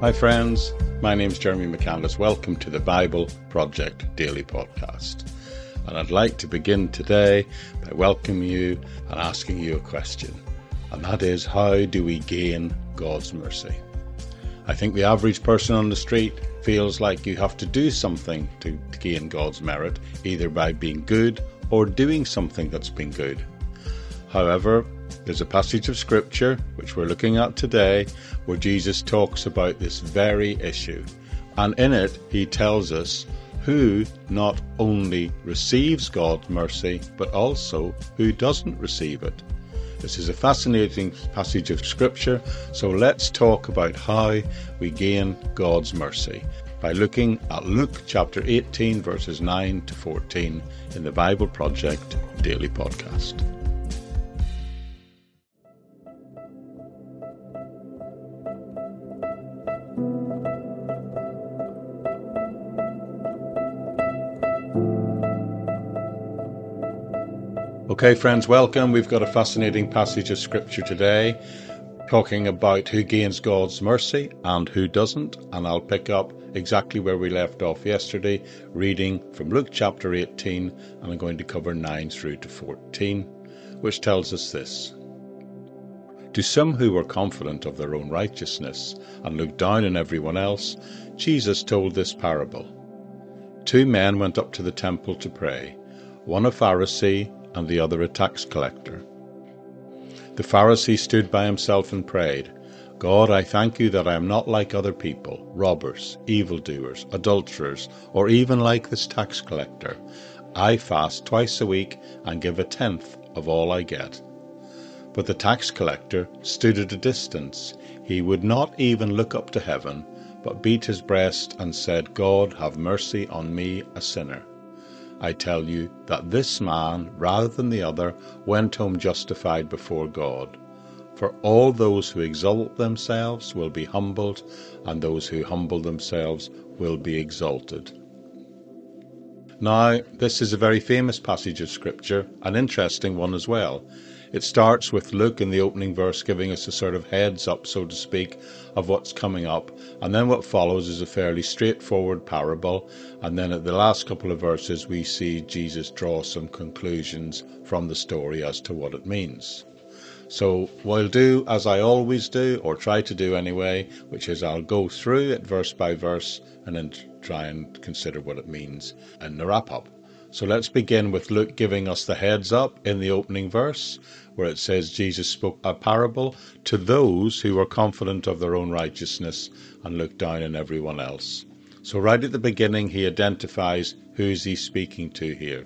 Hi friends, my name's Jeremy McCandless. Welcome to the Bible Project Daily Podcast. And I'd like to begin today by welcoming you and asking you a question. And that is, how do we gain God's mercy? I think the average person on the street feels like you have to do something to gain God's merit, either by being good or doing something that's been good. However, there's a passage of Scripture, which we're looking at today, where Jesus talks about this very issue. And in it, he tells us who not only receives God's mercy, but also who doesn't receive it. This is a fascinating passage of Scripture, so let's talk about how we gain God's mercy by looking at Luke chapter 18, verses 9 to 14 in the Bible Project Daily Podcast. Okay, friends, welcome. We've got a fascinating passage of Scripture today talking about who gains God's mercy and who doesn't. And I'll pick up exactly where we left off yesterday, reading from Luke chapter 18, and I'm going to cover 9 through to 14, which tells us this. To some who were confident of their own righteousness and looked down on everyone else, Jesus told this parable. 2 men went up to the temple to pray, one a Pharisee and the other a tax collector. The Pharisee stood by himself and prayed, God, I thank you that I am not like other people, robbers, evildoers, adulterers, or even like this tax collector. I fast twice a week and give 1/10 of all I get. But the tax collector stood at a distance. He would not even look up to heaven, but beat his breast and said, God, have mercy on me, a sinner. I tell you that this man, rather than the other, went home justified before God. For all those who exalt themselves will be humbled, and those who humble themselves will be exalted. Now, this is a very famous passage of Scripture, an interesting one as well. It starts with Luke in the opening verse giving us a sort of heads up, so to speak, of what's coming up. And then what follows is a fairly straightforward parable. And then at the last couple of verses, we see Jesus draw some conclusions from the story as to what it means. So I'll do as I always do, or try to do anyway, which is I'll go through it verse by verse and then try and consider what it means in the wrap-up. So let's begin with Luke giving us the heads up in the opening verse, where it says Jesus spoke a parable to those who were confident of their own righteousness and looked down on everyone else. So right at the beginning, he identifies who's he speaking to here.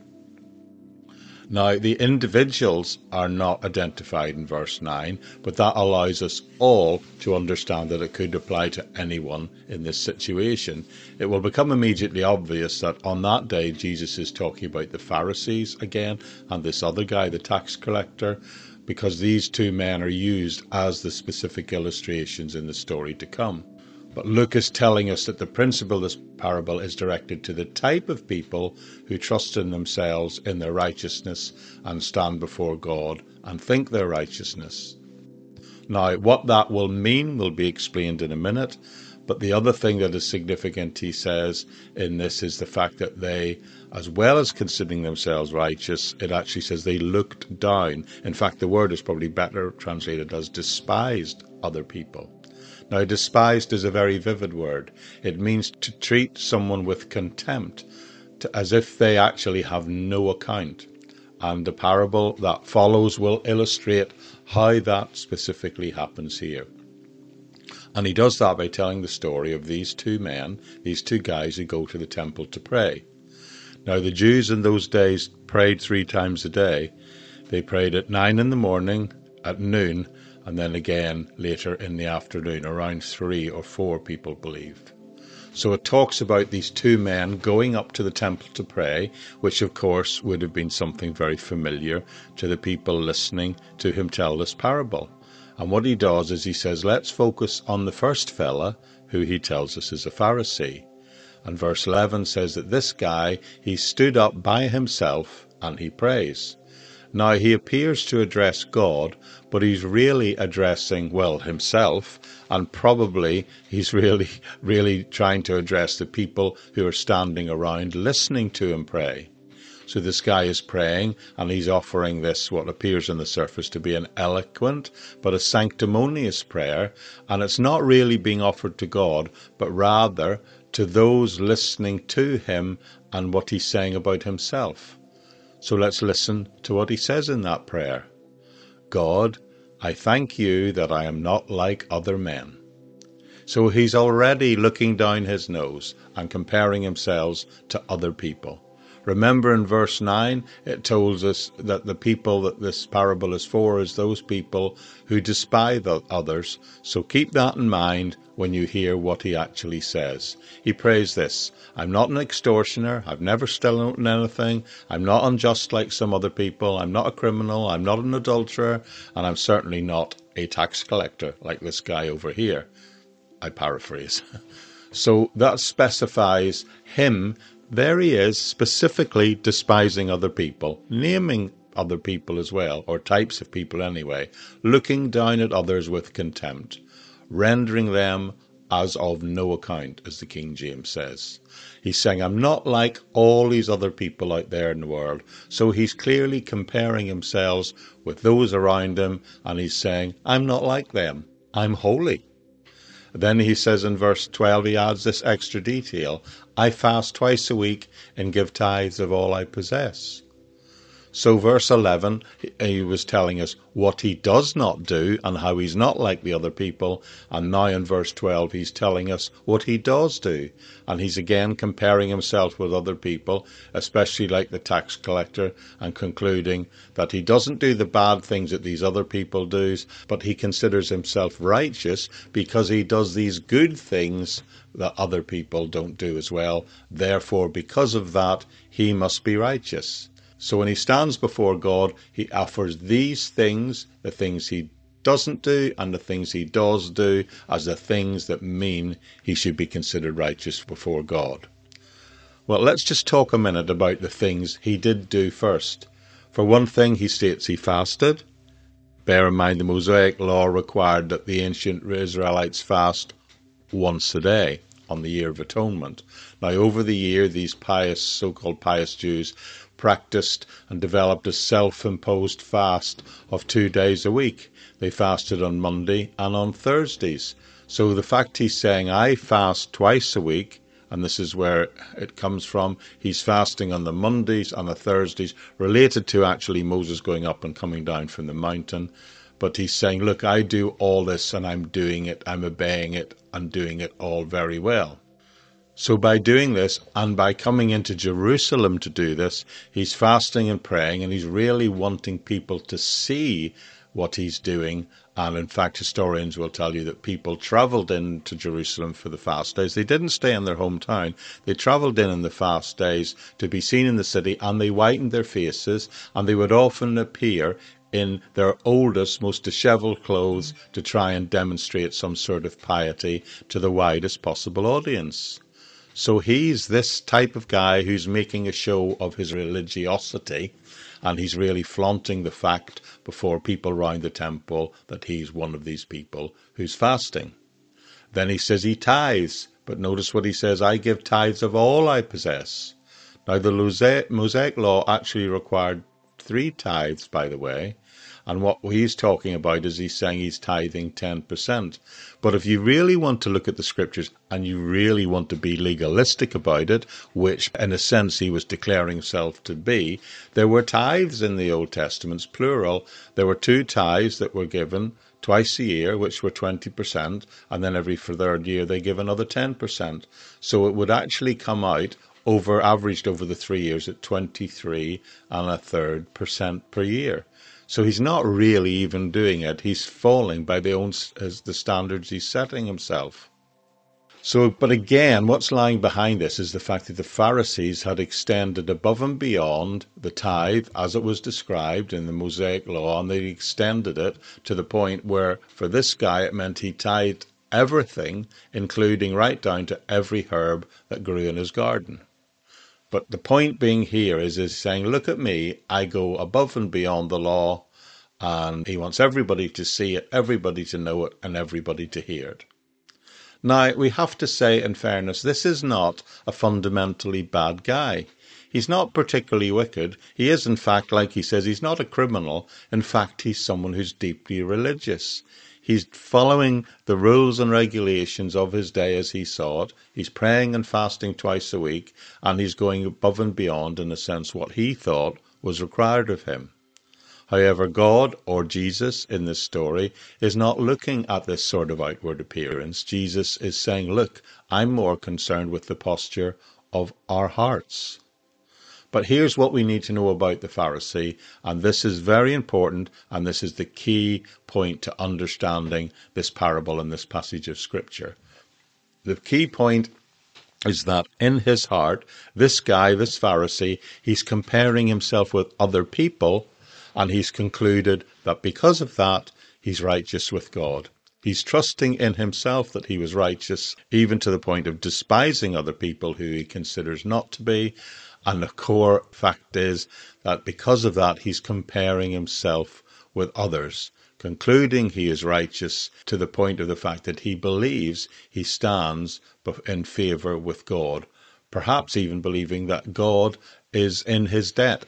Now, the individuals are not identified in verse 9, but that allows us all to understand that it could apply to anyone in this situation. It will become immediately obvious that on that day, Jesus is talking about the Pharisees again, and this other guy, the tax collector, because these 2 men are used as the specific illustrations in the story to come. But Luke is telling us that the principle of this parable is directed to the type of people who trust in themselves, in their righteousness, and stand before God and think their righteousness. Now, what that will mean will be explained in a minute, but the other thing that is significant, he says, in this is the fact that they, as well as considering themselves righteous, it actually says they looked down. In fact, the word is probably better translated as despised other people. Now, despised is a very vivid word. It means to treat someone with contempt, as if they actually have no account. And the parable that follows will illustrate how that specifically happens here. And he does that by telling the story of these 2 men, these 2 guys who go to the temple to pray. Now, the Jews in those days prayed 3 times a day. They prayed at 9 in the morning, at noon, and then again later in the afternoon, around 3 or 4 people believed. So it talks about these 2 men going up to the temple to pray, which of course would have been something very familiar to the people listening to him tell this parable. And what he does is he says, let's focus on the first fella, who he tells us is a Pharisee. And verse 11 says that this guy, he stood up by himself and he prays. Now, he appears to address God, but he's really addressing, well, himself, and probably he's really trying to address the people who are standing around listening to him pray. So this guy is praying, and he's offering this, what appears on the surface to be an eloquent but a sanctimonious prayer, and it's not really being offered to God, but rather to those listening to him and what he's saying about himself. So let's listen to what he says in that prayer. God, I thank you that I am not like other men. So he's already looking down his nose and comparing himself to other people. Remember in verse 9, it tells us that the people that this parable is for is those people who despise others. So keep that in mind when you hear what he actually says. He prays this, I'm not an extortioner, I've never stolen anything, I'm not unjust like some other people, I'm not a criminal, I'm not an adulterer, and I'm certainly not a tax collector like this guy over here. I paraphrase. So that specifies him. There he is, specifically despising other people, naming other people as well, or types of people anyway, looking down at others with contempt, rendering them as of no account, as the King James says. He's saying, I'm not like all these other people out there in the world. So he's clearly comparing himself with those around him, and he's saying, I'm not like them. I'm holy. Then he says in verse 12, he adds this extra detail, I fast twice a week and give tithes of all I possess. So verse 11, he was telling us what he does not do and how he's not like the other people. And now in verse 12, he's telling us what he does do. And he's again comparing himself with other people, especially like the tax collector, and concluding that he doesn't do the bad things that these other people do, but he considers himself righteous because he does these good things that other people don't do as well. Therefore, because of that, he must be righteous. So when he stands before God, he offers these things, the things he doesn't do and the things he does do, as the things that mean he should be considered righteous before God. Well, let's just talk a minute about the things he did do first. For one thing, he states he fasted. Bear in mind the Mosaic law required that the ancient Israelites fast once a day on the Year of Atonement. Now, over the year, these pious, so-called pious Jews practiced and developed a self-imposed fast of 2 days a week. They fasted on Monday and on Thursdays. So the fact he's saying, I fast twice a week, and this is where it comes from, he's fasting on the Mondays and the Thursdays, related to actually Moses going up and coming down from the mountain. But he's saying, look, I do all this and I'm doing it, I'm obeying it and doing it all very well. So by doing this, and by coming into Jerusalem to do this, he's fasting and praying, and he's really wanting people to see what he's doing. And in fact, historians will tell you that people travelled into Jerusalem for the fast days. They didn't stay in their hometown. They travelled in the fast days to be seen in the city, and they whitened their faces, and they would often appear in their oldest, most dishevelled clothes to try and demonstrate some sort of piety to the widest possible audience. So he's this type of guy who's making a show of his religiosity, and he's really flaunting the fact before people round the temple that he's one of these people who's fasting. Then he says he tithes, but notice what he says, I give tithes of all I possess. Now the Mosaic law actually required 3 tithes, by the way. And what he's talking about is he's saying he's tithing 10%. But if you really want to look at the scriptures and you really want to be legalistic about it, which in a sense he was declaring himself to be, there were tithes in the Old Testament, plural. There were 2 tithes that were given twice a year, which were 20%, and then every third year they give another 10%. So it would actually come out averaged over the 3 years at 23.33% per year. So he's not really even doing it. He's falling by the standards he's setting himself. So, but again, what's lying behind this is the fact that the Pharisees had extended above and beyond the tithe as it was described in the Mosaic law, and they extended it to the point where for this guy it meant he tithed everything, including right down to every herb that grew in his garden. But the point being here is saying, look at me, I go above and beyond the law, and he wants everybody to see it, everybody to know it, and everybody to hear it. Now, we have to say, in fairness, this is not a fundamentally bad guy. He's not particularly wicked. He is, in fact, like he says, he's not a criminal. In fact, he's someone who's deeply religious. He's following the rules and regulations of his day as he saw it. He's praying and fasting twice a week, and he's going above and beyond, in a sense, what he thought was required of him. However, God, or Jesus in this story, is not looking at this sort of outward appearance. Jesus is saying, look, I'm more concerned with the posture of our hearts. But here's what we need to know about the Pharisee, and this is very important, and this is the key point to understanding this parable in this passage of Scripture. The key point is that in his heart, this guy, this Pharisee, he's comparing himself with other people, and he's concluded that because of that, he's righteous with God. He's trusting in himself that he was righteous, even to the point of despising other people who he considers not to be. And the core fact is that because of that, he's comparing himself with others, concluding he is righteous to the point of the fact that he believes he stands in favour with God, perhaps even believing that God is in his debt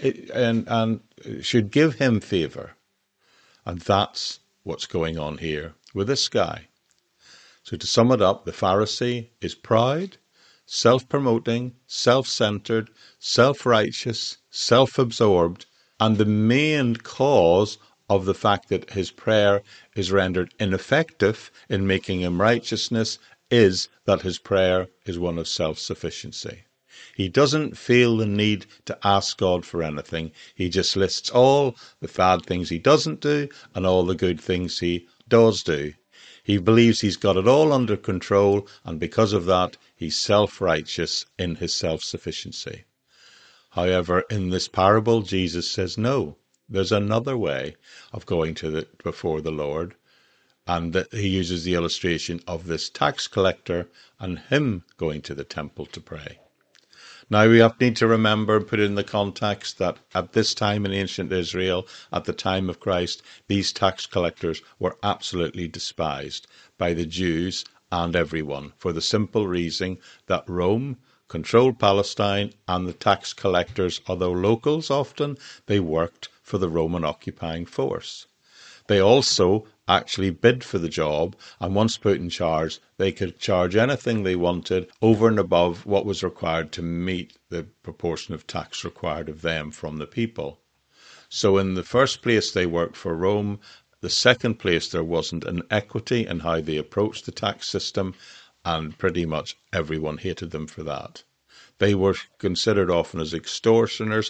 and should give him favour. And that's what's going on here with this guy. So to sum it up, the Pharisee is proud, self-promoting, self-centred, self-righteous, self-absorbed, and the main cause of the fact that his prayer is rendered ineffective in making him righteousness is that his prayer is one of self-sufficiency. He doesn't feel the need to ask God for anything. He just lists all the bad things he doesn't do and all the good things he does do. He believes he's got it all under control, and because of that, he's self-righteous in his self-sufficiency. However, in this parable, Jesus says, no, there's another way of going before the Lord. And that he uses the illustration of this tax collector and him going to the temple to pray. Now we need to remember and put in the context that at this time in ancient Israel, at the time of Christ, these tax collectors were absolutely despised by the Jews and everyone, for the simple reason that Rome controlled Palestine, and the tax collectors, although locals often, they worked for the Roman occupying force. They also actually bid for the job, and once put in charge, they could charge anything they wanted over and above what was required to meet the proportion of tax required of them from the people. So in the first place, they worked for Rome. The second place, there wasn't an equity in how they approached the tax system, and pretty much everyone hated them for that. They were considered often as extortioners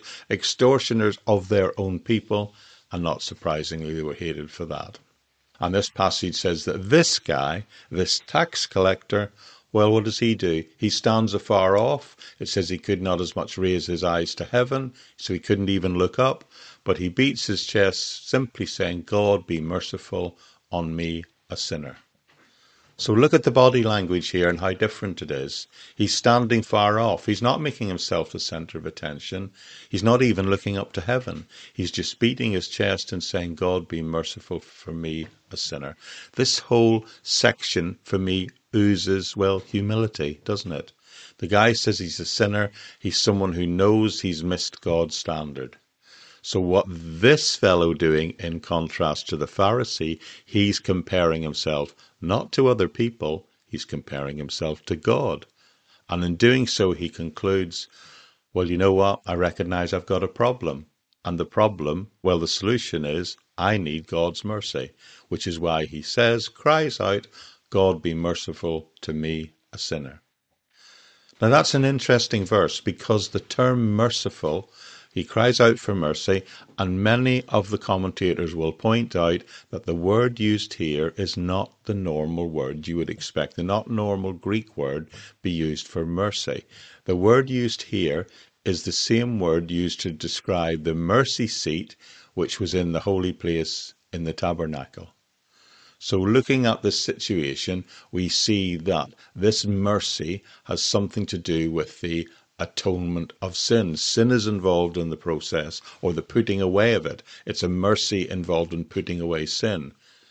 of their own people, and not surprisingly, they were hated for that. And this passage says that this guy, this tax collector, well, what does he do? He stands afar off. It says he could not as much raise his eyes to heaven, so he couldn't even look up. But he beats his chest, simply saying, God, be merciful on me, a sinner. So look at the body language here and how different it is. He's standing far off. He's not making himself the centre of attention. He's not even looking up to heaven. He's just beating his chest and saying, God, be merciful for me, a sinner. This whole section, for me, oozes, well, humility, doesn't it? The guy says he's a sinner. He's someone who knows he's missed God's standard. So what this fellow doing, in contrast to the Pharisee, he's comparing himself not to other people, he's comparing himself to God. And in doing so, he concludes, well, you know what? I recognize I've got a problem. And the problem, well, the solution is I need God's mercy, which is why he says, cries out, God be merciful to me, a sinner. Now that's an interesting verse, because the term merciful, he cries out for mercy, and many of the commentators will point out that the word used here is not the normal word you would expect. The not normal Greek word be used for mercy. The word used here is the same word used to describe the mercy seat, which was in the holy place in the tabernacle. So looking at this situation, we see that this mercy has something to do with the atonement of sin. Sin is involved in the process, or the putting away of it. It's a mercy involved in putting away sin.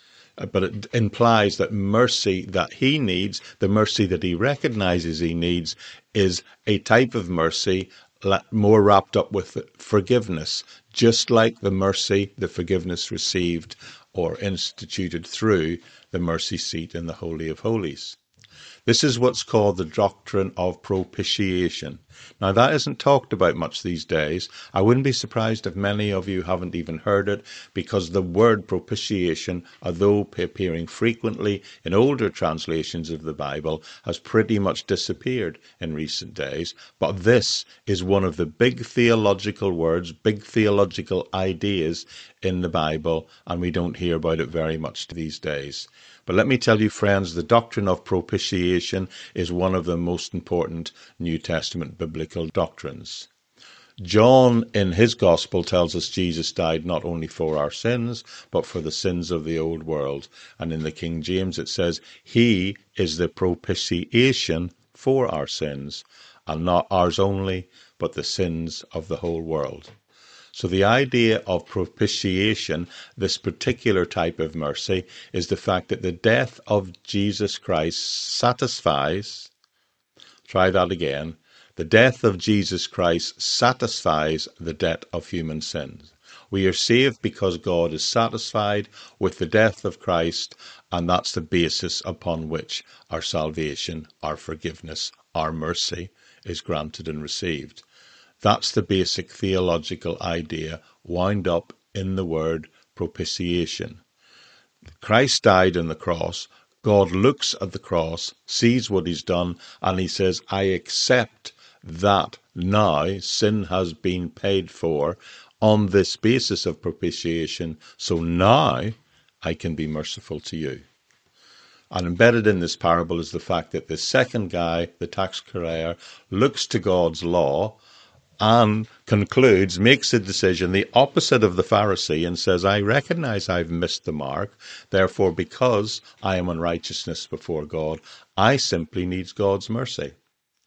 But it implies that mercy that he needs, the mercy that he recognizes he needs, is a type of mercy more wrapped up with forgiveness, just like the mercy, the forgiveness received or instituted through the mercy seat in the Holy of Holies. This is what's called the doctrine of propitiation. Now, that isn't talked about much these days. I wouldn't be surprised if many of you haven't even heard it, because the word propitiation, although appearing frequently in older translations of the Bible, has pretty much disappeared in recent days. But this is one of the big theological words, big theological ideas in the Bible, and we don't hear about it very much these days. But let me tell you, friends, the doctrine of propitiation is one of the most important New Testament biblical doctrines. John, in his gospel, tells us Jesus died not only for our sins, but for the sins of the old world. And in the King James it says, he is the propitiation for our sins, and not ours only, but the sins of the whole world. So the idea of propitiation, this particular type of mercy, is the fact that the death of Jesus Christ satisfies, try that again, the death of Jesus Christ satisfies the debt of human sins. We are saved because God is satisfied with the death of Christ, and that's the basis upon which our salvation, our forgiveness, our mercy is granted and received. That's the basic theological idea wound up in the word propitiation. Christ died on the cross. God looks at the cross, sees what he's done, and he says, I accept that now sin has been paid for on this basis of propitiation, so now I can be merciful to you. And embedded in this parable is the fact that the second guy, the tax collector, looks to God's law and concludes, makes a decision the opposite of the Pharisee, and says, I recognize I've missed the mark. Therefore, because I am in righteousness before God, I simply need God's mercy.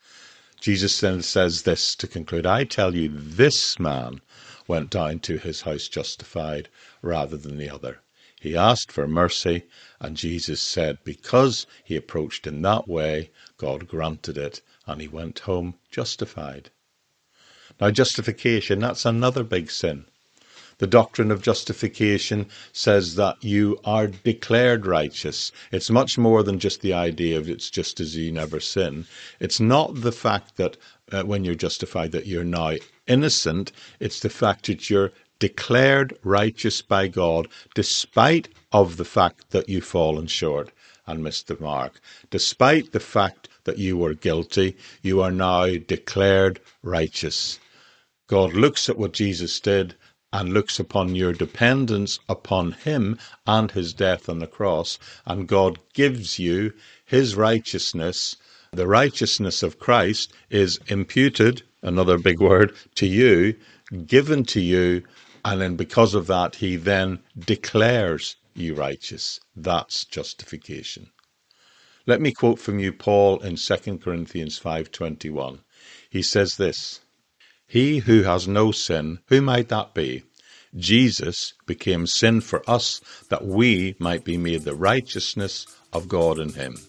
Jesus then says this to conclude, I tell you, this man went down to his house justified rather than the other. He asked for mercy, and Jesus said, because he approached in that way, God granted it, and he went home justified. Now, justification, that's another big sin. The doctrine of justification says that you are declared righteous. It's much more than just the idea of it's just as you never sin. It's not the fact that when you're justified that you're now innocent. It's the fact that you're declared righteous by God despite of the fact that you've fallen short and missed the mark. Despite the fact that you were guilty, you are now declared righteous. God looks at what Jesus did and looks upon your dependence upon him and his death on the cross, and God gives you his righteousness. The righteousness of Christ is imputed, another big word, to you, given to you, and then because of that, he then declares you righteous. That's justification. Let me quote from you Paul in 2 Corinthians 5:21. He says this, he who has no sin, who might that be? Jesus became sin for us, that we might be made the righteousness of God in him.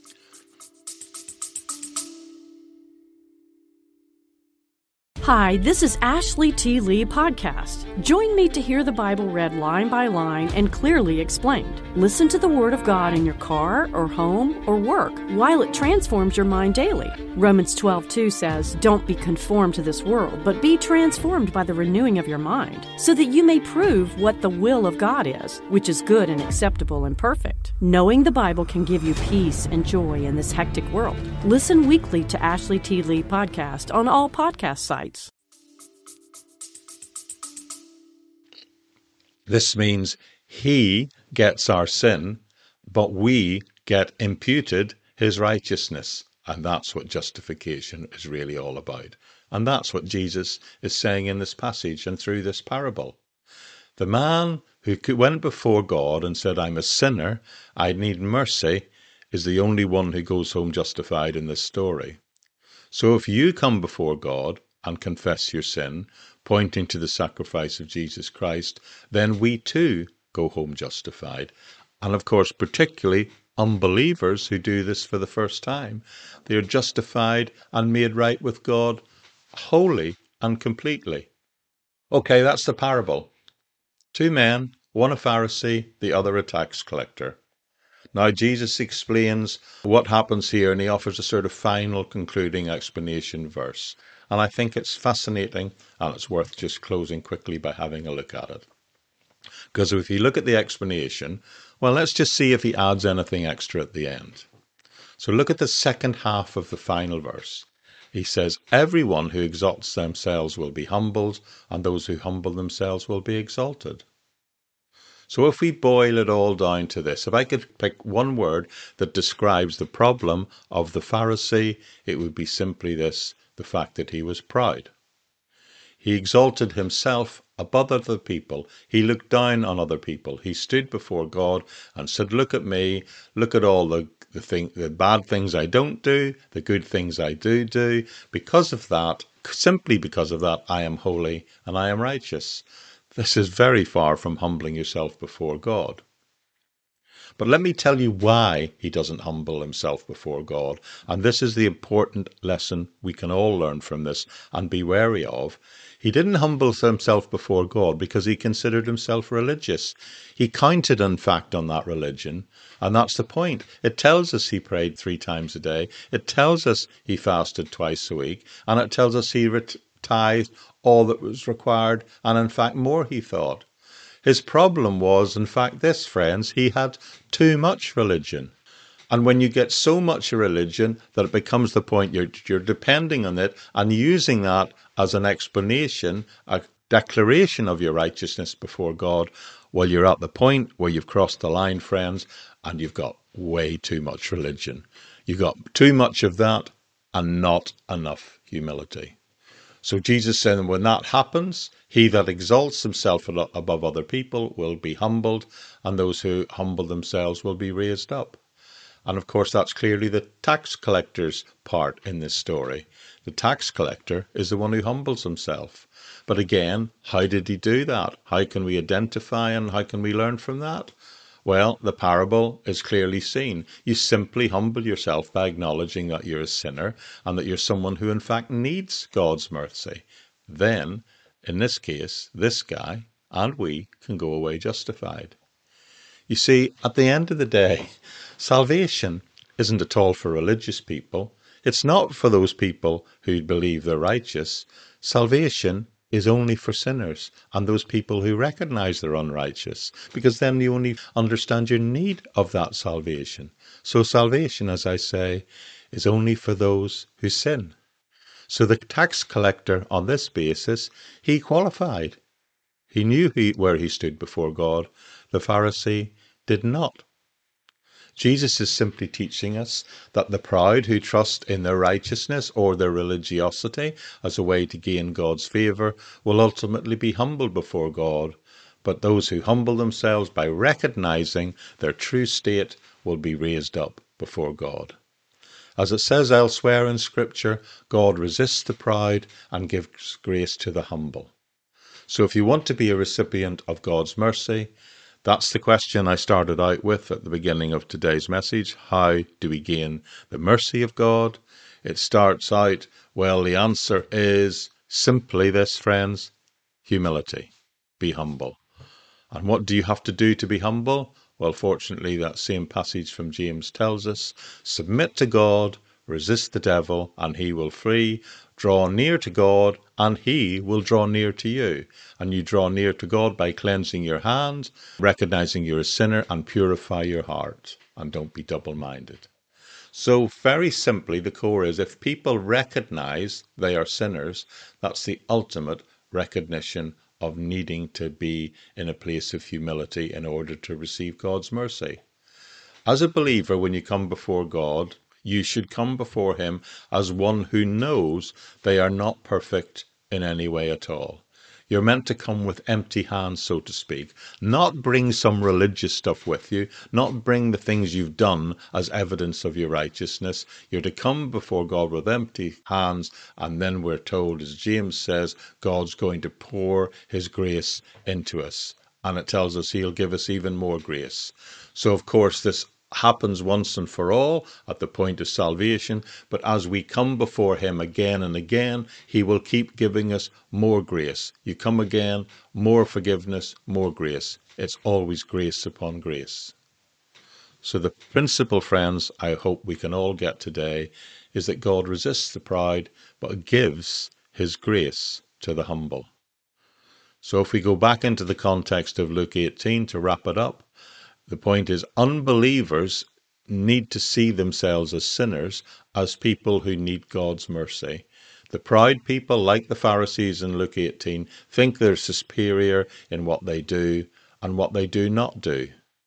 Hi, this is Ashley T. Lee Podcast. Join me to hear the Bible read line by line and clearly explained. Listen to the Word of God in your car or home or work while it transforms your mind daily. Romans 12:2 says, don't be conformed to this world, but be transformed by the renewing of your mind, so that you may prove what the will of God is, which is good and acceptable and perfect. Knowing the Bible can give you peace and joy in this hectic world. Listen weekly to Ashley T. Lee Podcast on all podcast sites. This means he gets our sin, but we get imputed his righteousness. And that's what justification is really all about. And that's what Jesus is saying in this passage and through this parable. The man who went before God and said, I'm a sinner, I need mercy, is the only one who goes home justified in this story. So if you come before God and confess your sin, pointing to the sacrifice of Jesus Christ, then we too go home justified. And of course, particularly unbelievers who do this for the first time, they are justified and made right with God wholly and completely. Okay, that's the parable. Two men, one a Pharisee, the other a tax collector. Now Jesus explains what happens here, and he offers a sort of final concluding explanation verse. And I think it's fascinating, and it's worth just closing quickly by having a look at it. Because if you look at the explanation, well, let's just see if he adds anything extra at the end. So look at the second half of the final verse. He says, everyone who exalts themselves will be humbled, and those who humble themselves will be exalted. So if we boil it all down to this, if I could pick one word that describes the problem of the Pharisee, it would be simply this, the fact that he was proud. He exalted himself above other people. He looked down on other people. He stood before God and said, look at me, look at all the bad things I don't do, the good things I do. Because of that, simply because of that, I am holy and I am righteous. This is very far from humbling yourself before God. But let me tell you why he doesn't humble himself before God. And this is the important lesson we can all learn from this and be wary of. He didn't humble himself before God because he considered himself religious. He counted, in fact, on that religion. And that's the point. It tells us he prayed 3 times a day. It tells us he fasted twice a week. And it tells us he tithed all that was required, and in fact more, he thought. His problem was, in fact, this, friends, he had too much religion. And when you get so much religion that it becomes the point you're depending on it and using that as an explanation, a declaration of your righteousness before God, well, you're at the point where you've crossed the line, friends, and you've got way too much religion. You've got too much of that and not enough humility. So Jesus said, when that happens, he that exalts himself above other people will be humbled, and those who humble themselves will be raised up. And of course, that's clearly the tax collector's part in this story. The tax collector is the one who humbles himself. But again, how did he do that? How can we identify and how can we learn from that? Well, the parable is clearly seen. You simply humble yourself by acknowledging that you're a sinner and that you're someone who in fact needs God's mercy. Then, in this case, this guy and we can go away justified. You see, at the end of the day, salvation isn't at all for religious people. It's not for those people who believe they're righteous. Salvation is only for sinners and those people who recognize they're unrighteous, because then you only understand your need of that salvation. So salvation, as I say, is only for those who sin. So the tax collector, on this basis, he qualified. He knew where he stood before God. The Pharisee did not. Jesus is simply teaching us that the proud who trust in their righteousness or their religiosity as a way to gain God's favour will ultimately be humbled before God. But those who humble themselves by recognising their true state will be raised up before God. As it says elsewhere in Scripture, God resists the proud and gives grace to the humble. So if you want to be a recipient of God's mercy, that's the question I started out with at the beginning of today's message. How do we gain the mercy of God? It starts out, well, the answer is simply this, friends, humility. Be humble. And what do you have to do to be humble? Well, fortunately, that same passage from James tells us, submit to God, resist the devil, and he will flee. Draw near to God, and he will draw near to you. And you draw near to God by cleansing your hands, recognizing you're a sinner, and purify your heart. And don't be double-minded. So very simply, the core is if people recognize they are sinners, that's the ultimate recognition of needing to be in a place of humility in order to receive God's mercy. As a believer, when you come before God, you should come before him as one who knows they are not perfect in any way at all. You're meant to come with empty hands, so to speak. Not bring some religious stuff with you, not bring the things you've done as evidence of your righteousness. You're to come before God with empty hands, and then we're told, as James says, God's going to pour his grace into us. And it tells us he'll give us even more grace. So, of course, this happens once and for all at the point of salvation, but as we come before him again and again, he will keep giving us more grace. You come again, more forgiveness, more grace. It's always grace upon grace. So the principle, friends, I hope we can all get today is that God resists the proud, but gives his grace to the humble. So if we go back into the context of Luke 18 to wrap it up, the point is unbelievers need to see themselves as sinners, as people who need God's mercy. The proud people, like the Pharisees in Luke 18, think they're superior in what they do and what they do not do.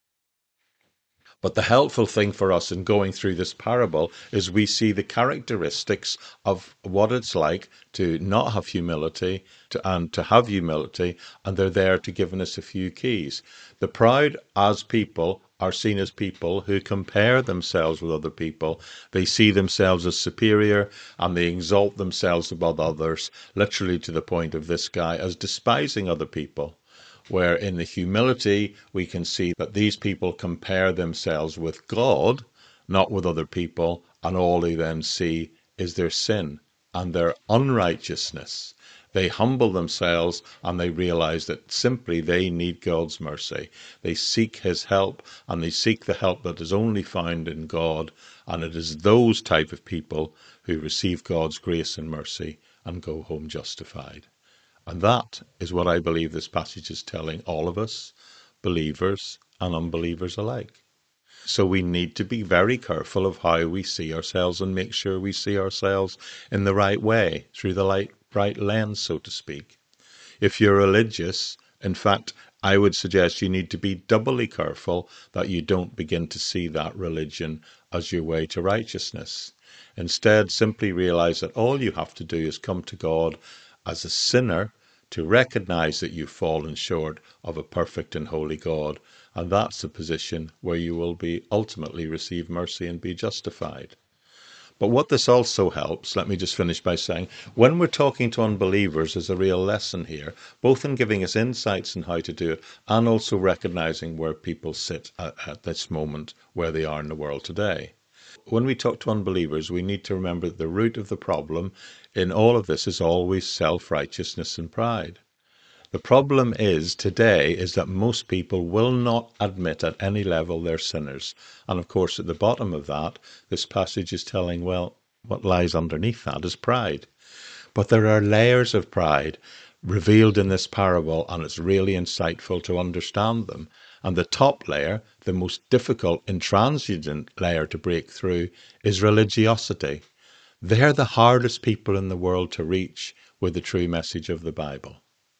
But the helpful thing for us in going through this parable is we see the characteristics of what it's like to not have humility and to have humility, and they're there to give us a few keys. The proud as people are seen as people who compare themselves with other people. They see themselves as superior and they exalt themselves above others, literally to the point of this guy as despising other people. Where in the humility we can see that these people compare themselves with God, not with other people, and all they then see is their sin and their unrighteousness. They humble themselves and they realize that simply they need God's mercy. They seek his help, and they seek the help that is only found in God, and it is those type of people who receive God's grace and mercy and go home justified. And that is what I believe this passage is telling all of us, believers and unbelievers alike. So we need to be very careful of how we see ourselves and make sure we see ourselves in the right way, through the right lens, so to speak. If you're religious, in fact, I would suggest you need to be doubly careful that you don't begin to see that religion as your way to righteousness. Instead, simply realize that all you have to do is come to God as a sinner, to recognize that you've fallen short of a perfect and holy God, and that's the position where you will be ultimately receive mercy and be justified. But what this also helps, let me just finish by saying, when we're talking to unbelievers, there's a real lesson here, both in giving us insights on how to do it and also recognizing where people sit at this moment, where they are in the world today. When we talk to unbelievers, we need to remember that the root of the problem in all of this is always self-righteousness and pride. The problem today is that most people will not admit at any level they're sinners. And of course, at the bottom of that, this passage is telling, well, what lies underneath that is pride. But there are layers of pride revealed in this parable, and it's really insightful to understand them. And the top layer, the most difficult, intransigent layer to break through, is religiosity. They're the hardest people in the world to reach with the true message of the Bible.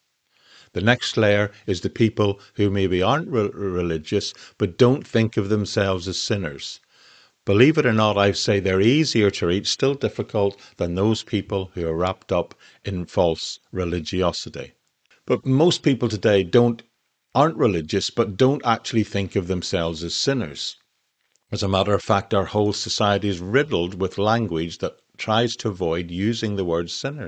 The next layer is the people who maybe aren't religious, but don't think of themselves as sinners. Believe it or not, I say they're easier to reach, still difficult, than those people who are wrapped up in false religiosity. But most people today aren't religious, but don't actually think of themselves as sinners. As a matter of fact, our whole society is riddled with language that tries to avoid using the word sinner.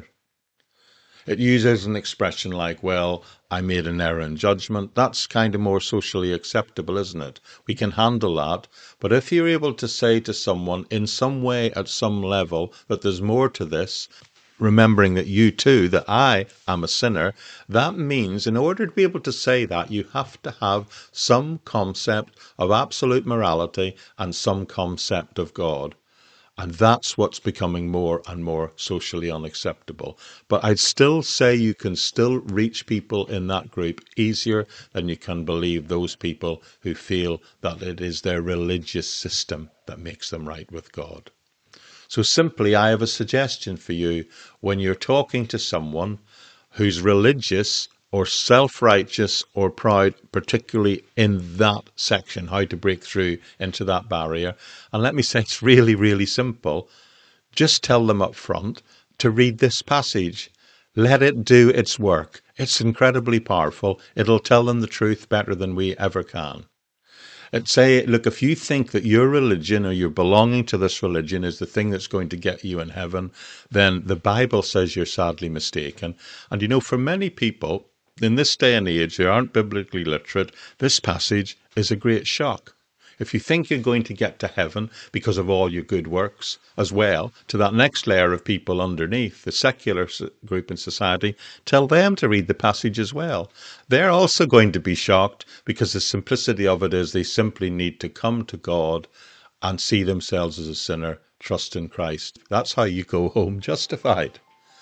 It uses an expression like, well, I made an error in judgment. That's kind of more socially acceptable, isn't it? We can handle that. But if you're able to say to someone in some way, at some level, that there's more to this, remembering that you too, that I am a sinner, that means in order to be able to say that, you have to have some concept of absolute morality and some concept of God. And that's what's becoming more and more socially unacceptable. But I'd still say you can still reach people in that group easier than you can believe those people who feel that it is their religious system that makes them right with God. So simply, I have a suggestion for you when you're talking to someone who's religious or self-righteous or proud, particularly in that section, how to break through into that barrier. And let me say, it's really, really simple. Just tell them up front to read this passage. Let it do its work. It's incredibly powerful. It'll tell them the truth better than we ever can. It'd say, look, if you think that your religion or your belonging to this religion is the thing that's going to get you in heaven, then the Bible says you're sadly mistaken. And you know, for many people in this day and age who aren't biblically literate, this passage is a great shock. If you think you're going to get to heaven because of all your good works, as well, to that next layer of people underneath, the secular group in society, tell them to read the passage as well. They're also going to be shocked because the simplicity of it is they simply need to come to God and see themselves as a sinner, trust in Christ. That's how you go home justified.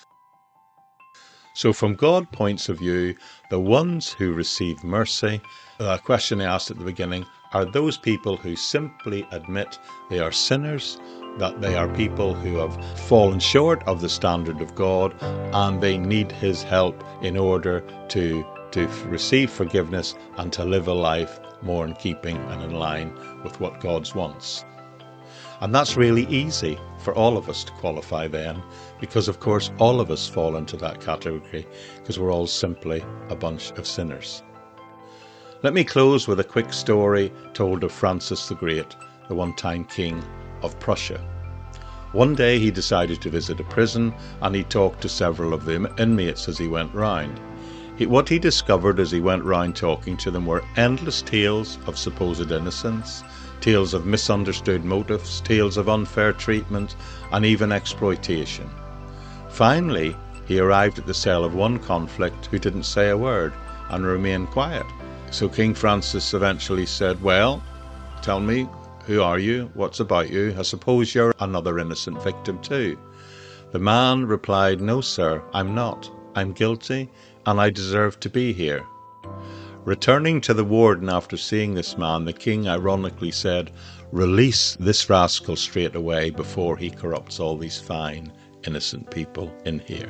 So from God's points of view, the ones who receive mercy, the question I asked at the beginning, are those people who simply admit they are sinners, that they are people who have fallen short of the standard of God and they need his help in order to receive forgiveness and to live a life more in keeping and in line with what God wants. And that's really easy for all of us to qualify then, because of course all of us fall into that category, because we're all simply a bunch of sinners. Let me close with a quick story told of Francis the Great, the one-time king of Prussia. One day he decided to visit a prison and he talked to several of the inmates as he went round. What he discovered as he went round talking to them were endless tales of supposed innocence, tales of misunderstood motives, tales of unfair treatment, and even exploitation. Finally, he arrived at the cell of one convict who didn't say a word and remained quiet. So King Francis eventually said, "Well, tell me, who are you? What's about you? I suppose you're another innocent victim too." The man replied, "No, sir, I'm not. I'm guilty, and I deserve to be here." Returning to the warden after seeing this man, the king ironically said, "Release this rascal straight away before he corrupts all these fine, innocent people in here."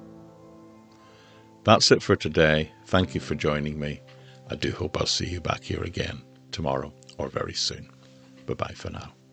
That's it for today. Thank you for joining me. I do hope I'll see you back here again tomorrow or very soon. Bye-bye for now.